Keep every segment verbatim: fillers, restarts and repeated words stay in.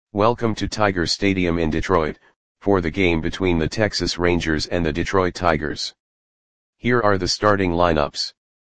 Welcome to Tiger Stadium in Detroit, for the game between the Texas Rangers and the Detroit Tigers. Here are the starting lineups.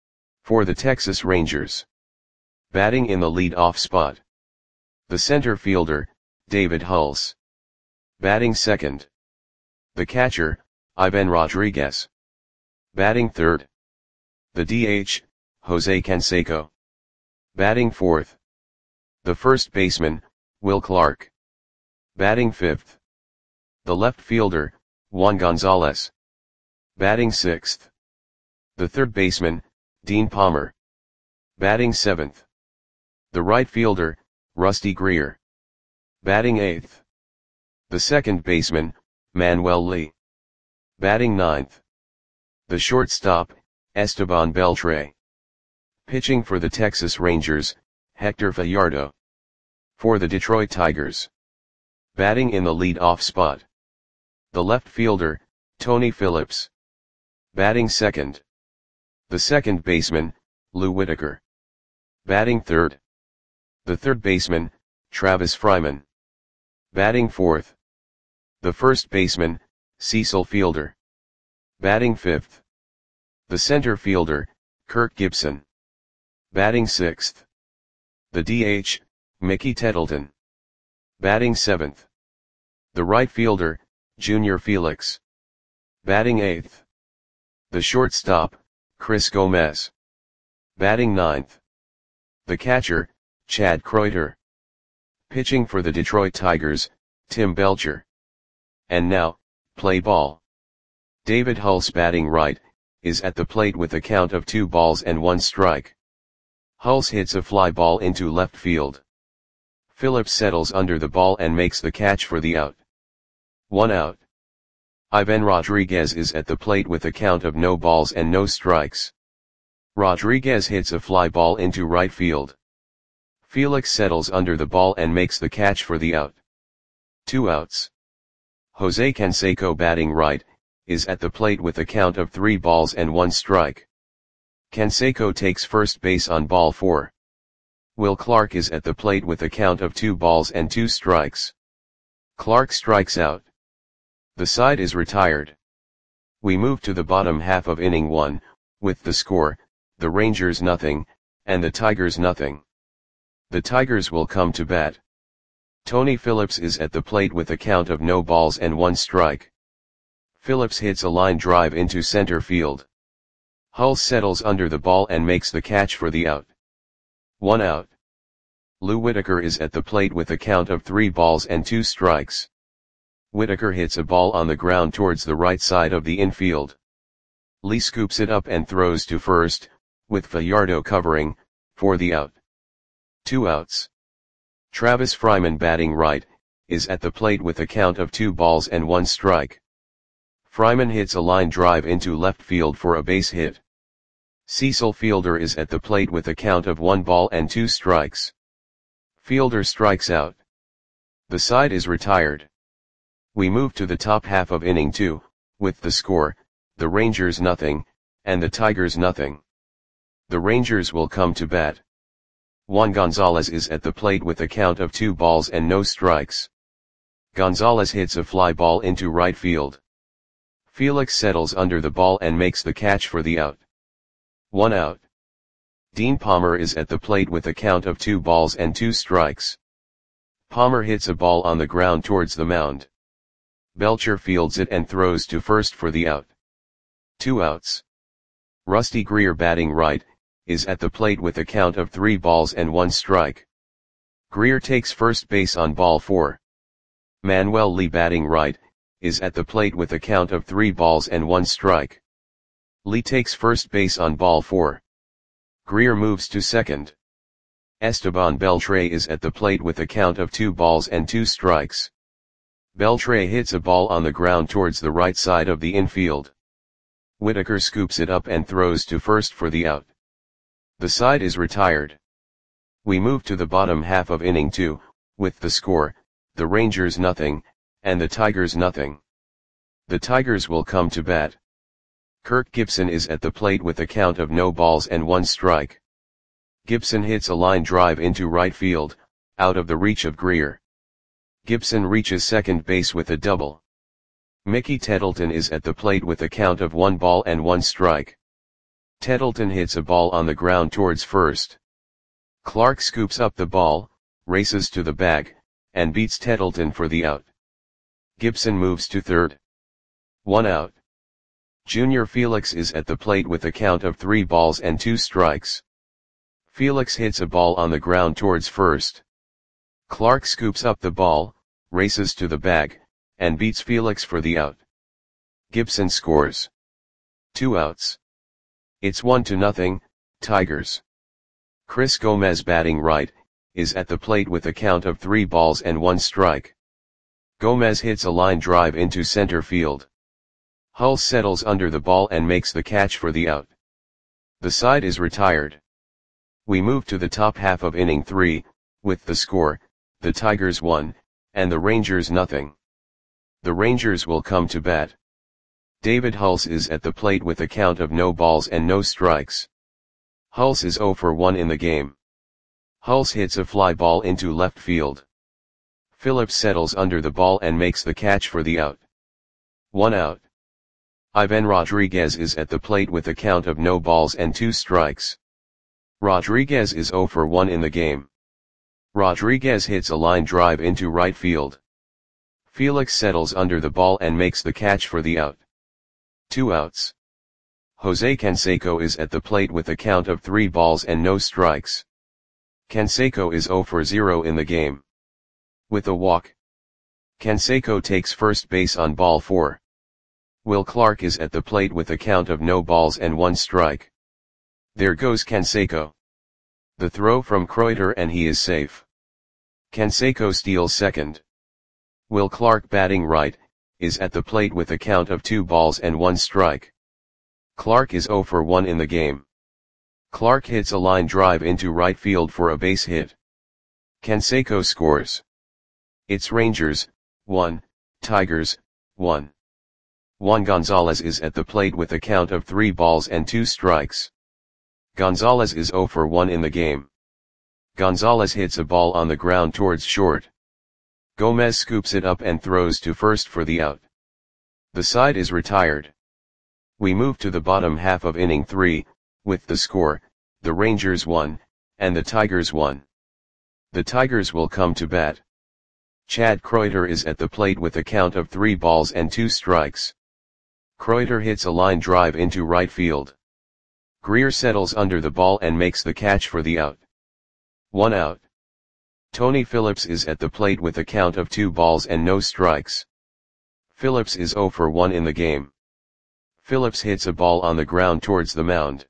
For the Texas Rangers. Batting in the lead-off spot. The center fielder, David Hulse. Batting second. The catcher, Ivan Rodriguez. Batting third. The D H, Jose Canseco. Batting fourth. The first baseman, Will Clark. Batting fifth. The left fielder, Juan Gonzalez. Batting sixth. The third baseman, Dean Palmer. Batting seventh. The right fielder, Rusty Greer. Batting eighth. The second baseman, Manuel Lee. Batting ninth. The shortstop, Esteban Beltre. Pitching for the Texas Rangers, Hector Fajardo. For the Detroit Tigers. Batting in the lead-off spot. The left fielder, Tony Phillips. Batting second. The second baseman, Lou Whitaker. Batting third. The third baseman, Travis Fryman. Batting fourth. The first baseman, Cecil Fielder. Batting fifth. The center fielder, Kirk Gibson. Batting sixth. The D H, Mickey Tettleton. Batting seventh. The right fielder, Junior Felix. Batting eighth. The shortstop, Chris Gomez. Batting ninth. The catcher, Chad Kreuter. Pitching for the Detroit Tigers, Tim Belcher. And now, play ball. David Hulse batting right, is at the plate with a count of two balls and one strike. Hulse hits a fly ball into left field. Phillips settles under the ball and makes the catch for the out. One out. Ivan Rodriguez is at the plate with a count of no balls and no strikes. Rodriguez hits a fly ball into right field. Felix settles under the ball and makes the catch for the out. Two outs. Jose Canseco batting right, is at the plate with a count of three balls and one strike. Canseco takes first base on ball four. Will Clark is at the plate with a count of two balls and two strikes. Clark strikes out. The side is retired. We move to the bottom half of inning one, with the score, the Rangers nothing, and the Tigers nothing. The Tigers will come to bat. Tony Phillips is at the plate with a count of no balls and one strike. Phillips hits a line drive into center field. Hulse settles under the ball and makes the catch for the out. One out. Lou Whitaker is at the plate with a count of three balls and two strikes. Whitaker hits a ball on the ground towards the right side of the infield. Lee scoops it up and throws to first, with Fajardo covering, for the out. Two outs. Travis Fryman batting right, is at the plate with a count of two balls and one strike. Fryman hits a line drive into left field for a base hit. Cecil Fielder is at the plate with a count of one ball and two strikes. Fielder strikes out. The side is retired. We move to the top half of inning two, with the score, the Rangers nothing, and the Tigers nothing. The Rangers will come to bat. Juan Gonzalez is at the plate with a count of two balls and no strikes. Gonzalez hits a fly ball into right field. Felix settles under the ball and makes the catch for the out. One out. Dean Palmer is at the plate with a count of two balls and two strikes. Palmer hits a ball on the ground towards the mound. Belcher fields it and throws to first for the out. Two outs. Rusty Greer batting right, is at the plate with a count of three balls and one strike. Greer takes first base on ball four. Manuel Lee batting right, is at the plate with a count of three balls and one strike. Lee takes first base on ball four. Greer moves to second. Esteban Beltre is at the plate with a count of two balls and two strikes. Beltre hits a ball on the ground towards the right side of the infield. Whitaker scoops it up and throws to first for the out. The side is retired. We move to the bottom half of inning two, with the score, the Rangers nothing, and the Tigers nothing. The Tigers will come to bat. Kirk Gibson is at the plate with a count of no balls and one strike. Gibson hits a line drive into right field, out of the reach of Greer. Gibson reaches second base with a double. Mickey Tettleton is at the plate with a count of one ball and one strike. Tettleton hits a ball on the ground towards first. Clark scoops up the ball, races to the bag, and beats Tettleton for the out. Gibson moves to third. One out. Junior Felix is at the plate with a count of three balls and two strikes. Felix hits a ball on the ground towards first. Clark scoops up the ball, races to the bag, and beats Felix for the out. Gibson scores. Two outs. It's one to nothing, Tigers. Chris Gomez, batting right, is at the plate with a count of three balls and one strike. Gomez hits a line drive into center field. Hulse settles under the ball and makes the catch for the out. The side is retired. We move to the top half of inning three, with the score, the Tigers one, and the Rangers nothing. The Rangers will come to bat. David Hulse is at the plate with a count of no balls and no strikes. Hulse is oh for one in the game. Hulse hits a fly ball into left field. Phillips settles under the ball and makes the catch for the out. One out. Ivan Rodriguez is at the plate with a count of no balls and two strikes. Rodriguez is oh for one in the game. Rodriguez hits a line drive into right field. Felix settles under the ball and makes the catch for the out. Two outs. Jose Canseco is at the plate with a count of three balls and no strikes. Canseco is oh for zero in the game. With a walk. Canseco takes first base on ball four. Will Clark is at the plate with a count of no balls and one strike. There goes Canseco. The throw from Kreuter and he is safe. Canseco steals second. Will Clark, batting right, is at the plate with a count of two balls and one strike. Clark is oh for one in the game. Clark hits a line drive into right field for a base hit. Canseco scores. It's Rangers, one, Tigers, one. Juan Gonzalez is at the plate with a count of three balls and two strikes. Gonzalez is oh for one in the game. Gonzalez hits a ball on the ground towards short. Gomez scoops it up and throws to first for the out. The side is retired. We move to the bottom half of inning three, with the score, the Rangers one, and the Tigers one. The Tigers will come to bat. Chad Kreuter is at the plate with a count of three balls and two strikes. Kreuter hits a line drive into right field. Greer settles under the ball and makes the catch for the out. One out. Tony Phillips is at the plate with a count of two balls and no strikes. Phillips is oh for one in the game. Phillips hits a ball on the ground towards the mound.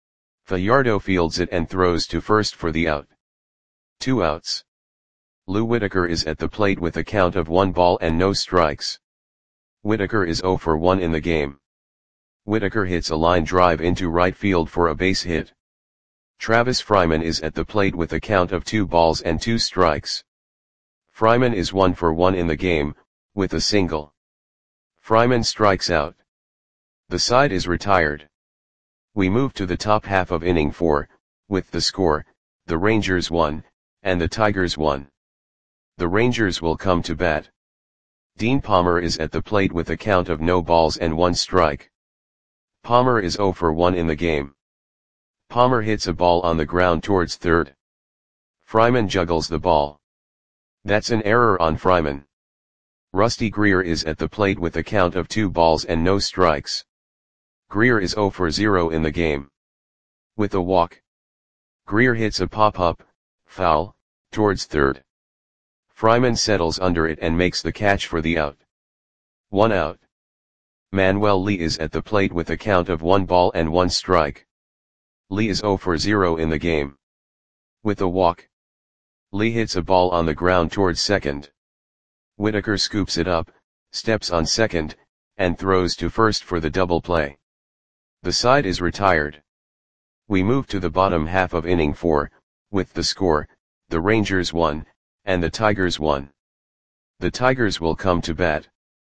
Fajardo fields it and throws to first for the out. Two outs. Lou Whitaker is at the plate with a count of one ball and no strikes. Whitaker is oh for one in the game. Whitaker hits a line drive into right field for a base hit. Travis Fryman is at the plate with a count of two balls and two strikes. Fryman is one for one in the game, with a single. Fryman strikes out. The side is retired. We move to the top half of inning four, with the score, the Rangers one, and the Tigers one. The Rangers will come to bat. Dean Palmer is at the plate with a count of no balls and one strike. Palmer is oh for one in the game. Palmer hits a ball on the ground towards third. Fryman juggles the ball. That's an error on Fryman. Rusty Greer is at the plate with a count of two balls and no strikes. Greer is oh for zero in the game. With a walk. Greer hits a pop-up, foul, towards third. Fryman settles under it and makes the catch for the out. One out. Manuel Lee is at the plate with a count of one ball and one strike. Lee is oh for zero in the game. With a walk. Lee hits a ball on the ground towards second. Whitaker scoops it up, steps on second, and throws to first for the double play. The side is retired. We move to the bottom half of inning four, with the score, the Rangers one, and the Tigers one. The Tigers will come to bat.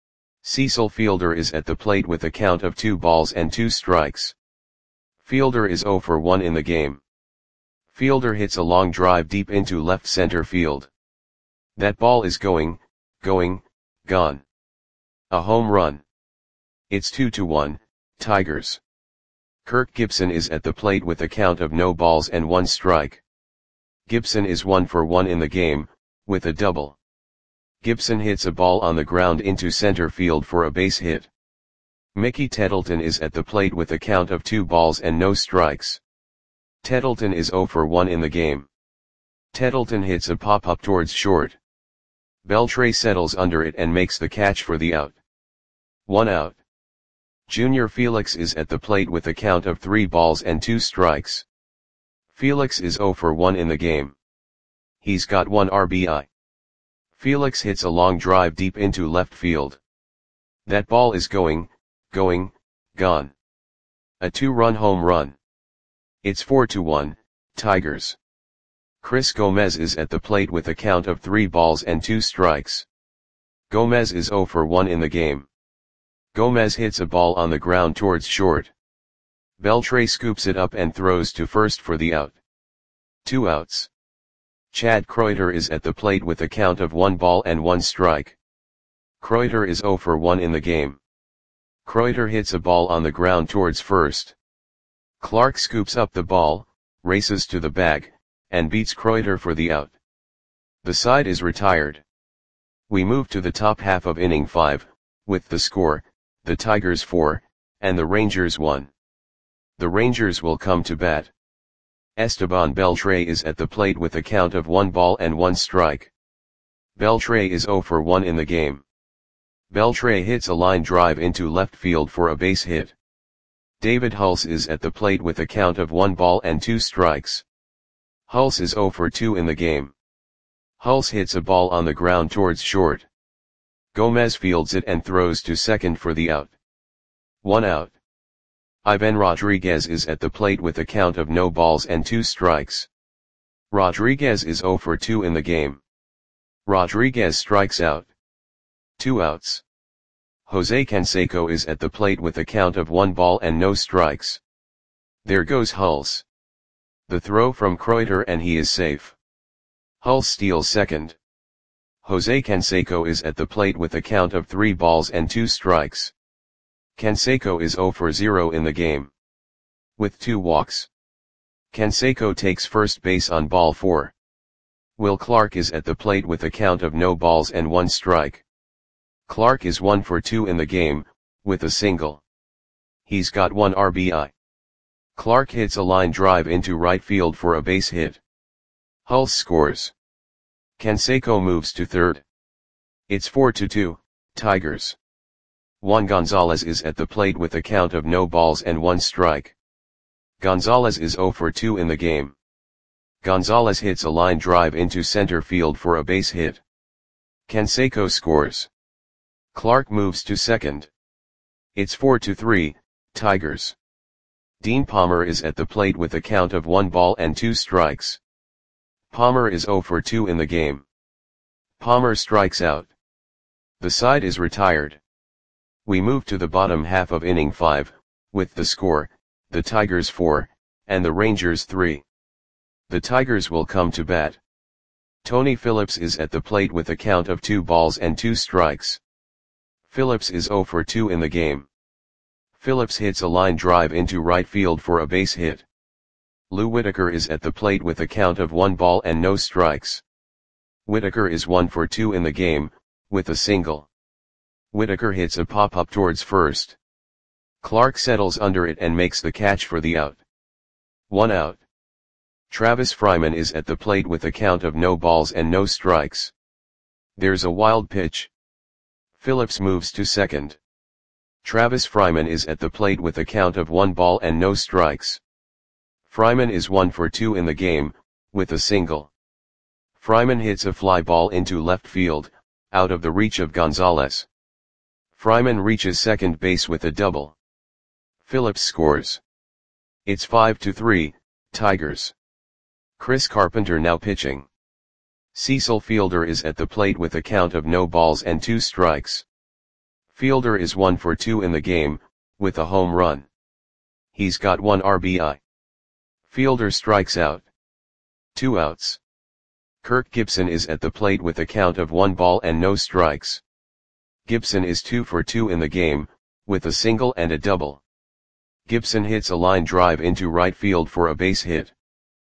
Cecil Fielder is at the plate with a count of two balls and two strikes. Fielder is oh for one in the game. Fielder hits a long drive deep into left center field. That ball is going, going, gone. A home run. It's two to one, Tigers. Kirk Gibson is at the plate with a count of no balls and one strike. Gibson is one for one in the game, with a double. Gibson hits a ball on the ground into center field for a base hit. Mickey Tettleton is at the plate with a count of two balls and no strikes. Tettleton is zero for one in the game. Tettleton hits a pop-up towards short. Beltre settles under it and makes the catch for the out. One out. Junior Felix is at the plate with a count of three balls and two strikes. Felix is zero for one in the game. He's got one R B I. Felix hits a long drive deep into left field. That ball is going, going, gone. A two-run home run. It's four to one, Tigers. Chris Gomez is at the plate with a count of three balls and two strikes. Gomez is zero for one in the game. Gomez hits a ball on the ground towards short. Beltre scoops it up and throws to first for the out. Two outs. Chad Kreuter is at the plate with a count of one ball and one strike. Kreuter is zero for one in the game. Kreuter hits a ball on the ground towards first. Clark scoops up the ball, races to the bag, and beats Kreuter for the out. The side is retired. We move to the top half of inning five, with the score, the Tigers four, and the Rangers one. The Rangers will come to bat. Esteban Beltre is at the plate with a count of one ball and one strike. Beltre is zero for one in the game. Beltre hits a line drive into left field for a base hit. David Hulse is at the plate with a count of one ball and two strikes. Hulse is zero for two in the game. Hulse hits a ball on the ground towards short. Gomez fields it and throws to second for the out. One out. Ivan Rodriguez is at the plate with a count of no balls and two strikes. Rodriguez is zero for two in the game. Rodriguez strikes out. Two outs. Jose Canseco is at the plate with a count of one ball and no strikes. There goes Hulse. The throw from Kreuter and he is safe. Hulse steals second. Jose Canseco is at the plate with a count of three balls and two strikes. Canseco is zero for zero in the game. With two walks. Canseco takes first base on ball four. Will Clark is at the plate with a count of no balls and one strike. Clark is one for two in the game, with a single. He's got one R B I. Clark hits a line drive into right field for a base hit. Hulse scores. Canseco moves to third. It's four to two, Tigers. Juan Gonzalez is at the plate with a count of no balls and one strike. Gonzalez is zero for two in the game. Gonzalez hits a line drive into center field for a base hit. Canseco scores. Clark moves to second. It's four to three, Tigers. Dean Palmer is at the plate with a count of one ball and two strikes. Palmer is zero for two in the game. Palmer strikes out. The side is retired. We move to the bottom half of inning five, with the score, the Tigers four, and the Rangers three. The Tigers will come to bat. Tony Phillips is at the plate with a count of two balls and two strikes. Phillips is zero for two in the game. Phillips hits a line drive into right field for a base hit. Lou Whitaker is at the plate with a count of one ball and no strikes. Whitaker is one for two in the game, with a single. Whitaker hits a pop-up towards first. Clark settles under it and makes the catch for the out. One out. Travis Fryman is at the plate with a count of no balls and no strikes. There's a wild pitch. Phillips moves to second. Travis Fryman is at the plate with a count of one ball and no strikes. Fryman is one for two in the game, with a single. Fryman hits a fly ball into left field, out of the reach of Gonzalez. Fryman reaches second base with a double. Phillips scores. It's five to three, Tigers. Chris Carpenter now pitching. Cecil Fielder is at the plate with a count of no balls and two strikes. Fielder is one for two in the game, with a home run. He's got one R B I. Fielder strikes out. Two outs. Kirk Gibson is at the plate with a count of one ball and no strikes. Gibson is two for two in the game, with a single and a double. Gibson hits a line drive into right field for a base hit.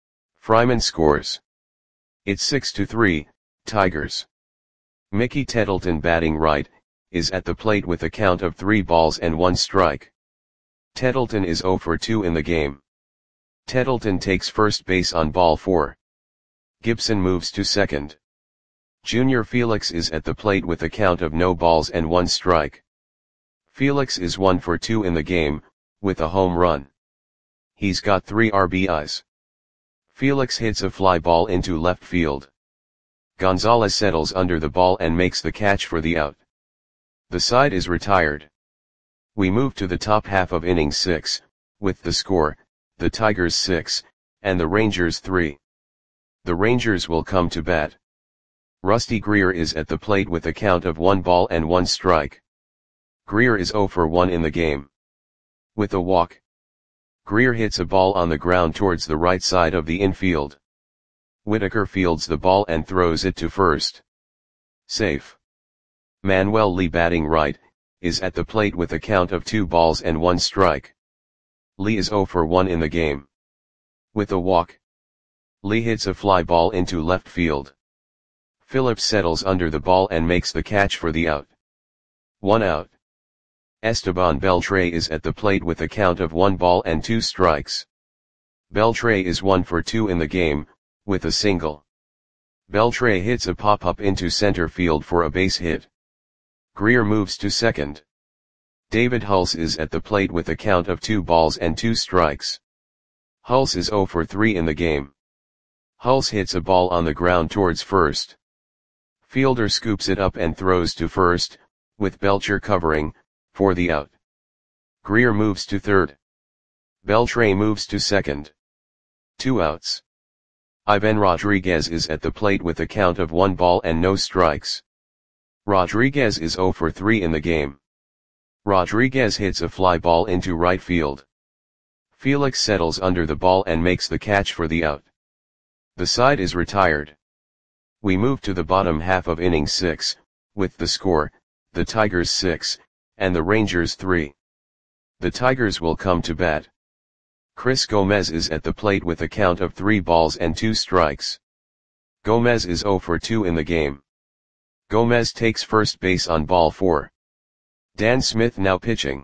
Fryman scores. It's six to three, Tigers. Mickey Tettleton, batting right, is at the plate with a count of three balls and one strike. Tettleton is zero for two in the game. Tettleton takes first base on ball four. Gibson moves to second. Junior Felix is at the plate with a count of no balls and one strike. Felix is one for two in the game, with a home run. He's got three R B Is. Felix hits a fly ball into left field. Gonzalez settles under the ball and makes the catch for the out. The side is retired. We move to the top half of inning six, with the score, the Tigers six, and the Rangers three. The Rangers will come to bat. Rusty Greer is at the plate with a count of one ball and one strike. Greer is zero for one in the game. With a walk. Greer hits a ball on the ground towards the right side of the infield. Whitaker fields the ball and throws it to first. Safe. Manuel Lee, batting right, is at the plate with a count of two balls and one strike. Lee is zero for one in the game. With a walk. Lee hits a fly ball into left field. Phillips settles under the ball and makes the catch for the out. One out. Esteban Beltre is at the plate with a count of one ball and two strikes. Beltre is one for two in the game, with a single. Beltre hits a pop-up into center field for a base hit. Greer moves to second. David Hulse is at the plate with a count of two balls and two strikes. Hulse is zero for three in the game. Hulse hits a ball on the ground towards first. Fielder scoops it up and throws to first, with Belcher covering, for the out. Greer moves to third. Beltre moves to second. Two outs. Ivan Rodriguez is at the plate with a count of one ball and no strikes. Rodriguez is zero for three in the game. Rodriguez hits a fly ball into right field. Felix settles under the ball and makes the catch for the out. The side is retired. We move to the bottom half of inning six, with the score, the Tigers six, and the Rangers three. The Tigers will come to bat. Chris Gomez is at the plate with a count of three balls and two strikes. Gomez is zero for two in the game. Gomez takes first base on ball four. Dan Smith now pitching.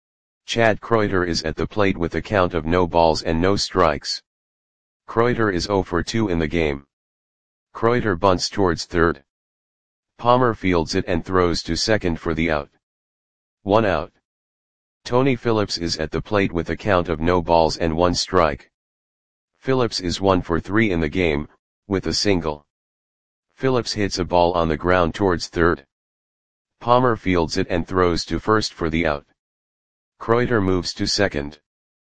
Chad Kreuter is at the plate with a count of no balls and no strikes. Kreuter is zero for two in the game. Kreuter bunts towards third. Palmer fields it and throws to second for the out. One out. Tony Phillips is at the plate with a count of no balls and one strike. Phillips is one for three in the game, with a single. Phillips hits a ball on the ground towards third. Palmer fields it and throws to first for the out. Kreuter moves to second.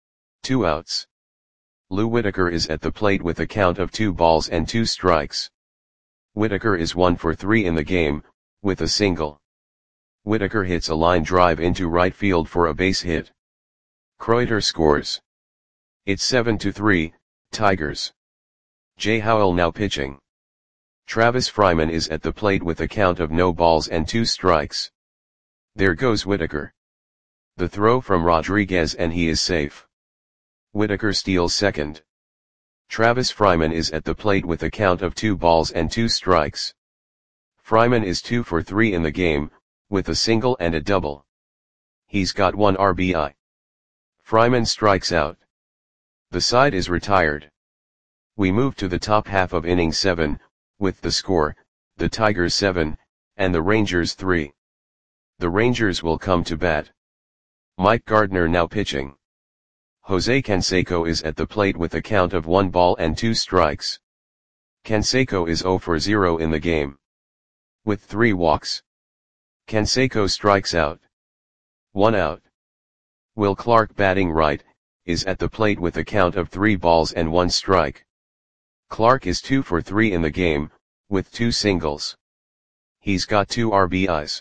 Two outs. Lou Whitaker is at the plate with a count of two balls and two strikes. Whitaker is one for three in the game, with a single. Whitaker hits a line drive into right field for a base hit. Kreuter scores. It's seven to three, Tigers. Jay Howell now pitching. Travis Fryman is at the plate with a count of no balls and two strikes. There goes Whitaker. The throw from Rodriguez and he is safe. Whitaker steals second. Travis Fryman is at the plate with a count of two balls and two strikes. Fryman is two for three in the game, with a single and a double. He's got one R B I. Fryman strikes out. The side is retired. We move to the top half of inning seven, with the score, the Tigers seven, and the Rangers three. The Rangers will come to bat. Mike Gardner now pitching. Jose Canseco is at the plate with a count of one ball and two strikes. Canseco is zero for zero in the game. With three walks. Canseco strikes out. One out. Will Clark, batting right, is at the plate with a count of three balls and one strike. Clark is two for three in the game, with two singles. He's got two R B Is.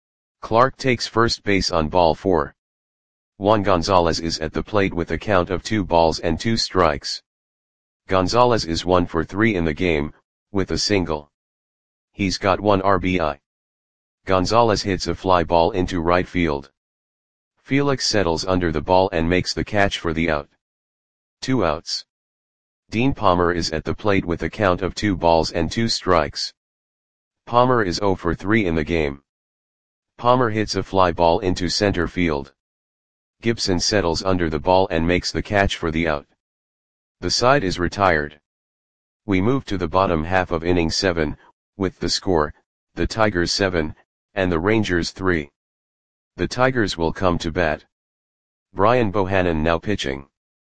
Clark takes first base on ball four. Juan Gonzalez is at the plate with a count of two balls and two strikes. Gonzalez is one for three in the game, with a single. He's got one R B I. Gonzalez hits a fly ball into right field. Felix settles under the ball and makes the catch for the out. Two outs. Dean Palmer is at the plate with a count of two balls and two strikes. Palmer is zero for three in the game. Palmer hits a fly ball into center field. Gibson settles under the ball and makes the catch for the out. The side is retired. We move to the bottom half of inning seven, with the score, the Tigers seven, and the Rangers three. The Tigers will come to bat. Brian Bohannon now pitching.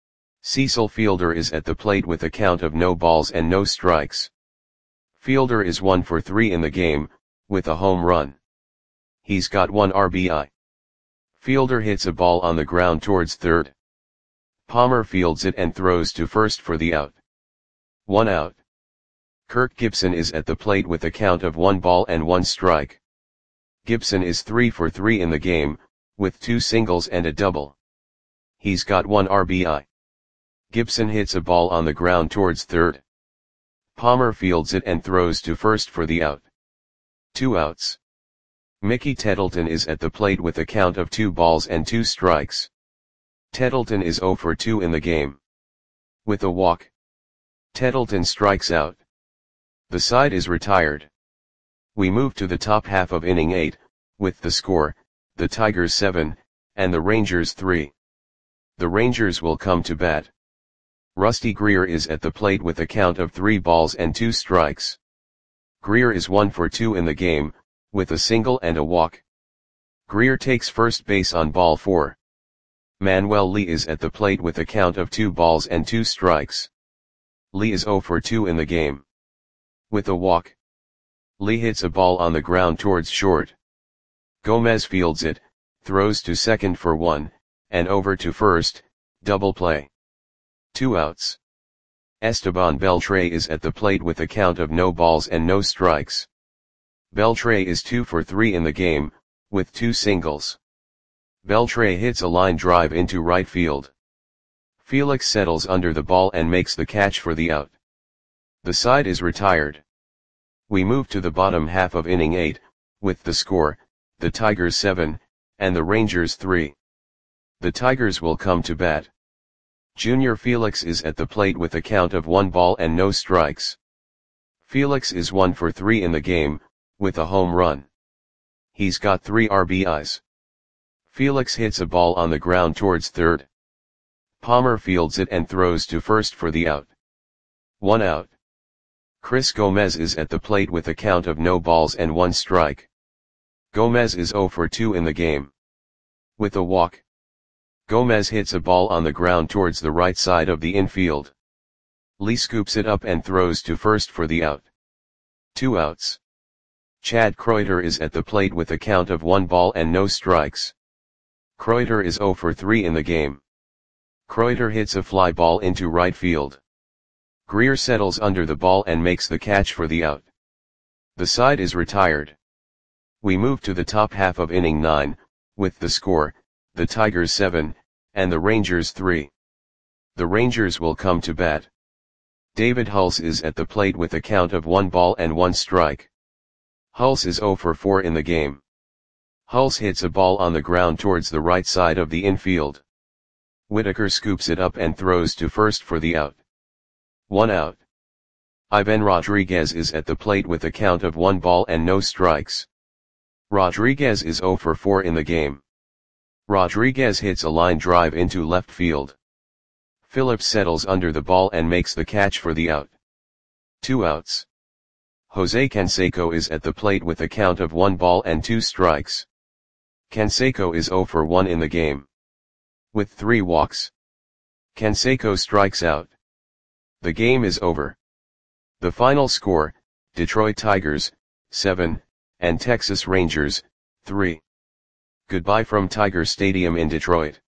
Cecil Fielder is at the plate with a count of no balls and no strikes. Fielder is one for three in the game, with a home run. He's got one R B I. Fielder hits a ball on the ground towards third. Palmer fields it and throws to first for the out. One out. Kirk Gibson is at the plate with a count of one ball and one strike. Gibson is three for three in the game, with two singles and a double. He's got one R B I. Gibson hits a ball on the ground towards third. Palmer fields it and throws to first for the out. Two outs. Mickey Tettleton is at the plate with a count of two balls and two strikes. Tettleton is zero for two in the game. With a walk, Tettleton strikes out. The side is retired. We move to the top half of inning eight, with the score, the Tigers seven, and the Rangers three. The Rangers will come to bat. Rusty Greer is at the plate with a count of three balls and two strikes. Greer is one for two in the game, with a single and a walk. Greer takes first base on ball four. Manuel Lee is at the plate with a count of two balls and two strikes. Lee is zero for two in the game. With a walk, Lee hits a ball on the ground towards short. Gomez fields it, throws to second for one, and over to first, double play. Two outs. Esteban Beltre is at the plate with a count of no balls and no strikes. Beltre is two for three in the game, with two singles. Beltre hits a line drive into right field. Felix settles under the ball and makes the catch for the out. The side is retired. We move to the bottom half of inning eight, with the score, the Tigers seven, and the Rangers three. The Tigers will come to bat. Junior Felix is at the plate with a count of one ball and no strikes. Felix is one for three in the game, with a home run. He's got three R B Is. Felix hits a ball on the ground towards third. Palmer fields it and throws to first for the out. One out. Chris Gomez is at the plate with a count of no balls and one strike. Gomez is zero for two in the game. With a walk, Gomez hits a ball on the ground towards the right side of the infield. Lee scoops it up and throws to first for the out. Two outs. Chad Kreuter is at the plate with a count of one ball and no strikes. Kreuter is zero for three in the game. Kreuter hits a fly ball into right field. Greer settles under the ball and makes the catch for the out. The side is retired. We move to the top half of inning nine, with the score, the Tigers seven, and the Rangers three. The Rangers will come to bat. David Hulse is at the plate with a count of one ball and one strike. Hulse is zero for four in the game. Hulse hits a ball on the ground towards the right side of the infield. Whitaker scoops it up and throws to first for the out. One out. Ivan Rodriguez is at the plate with a count of one ball and no strikes. Rodriguez is zero for four in the game. Rodriguez hits a line drive into left field. Phillips settles under the ball and makes the catch for the out. Two outs. Jose Canseco is at the plate with a count of one ball and two strikes. Canseco is zero for one in the game. With three walks, Canseco strikes out. The game is over. The final score, Detroit Tigers, seven, and Texas Rangers, three. Goodbye from Tiger Stadium in Detroit.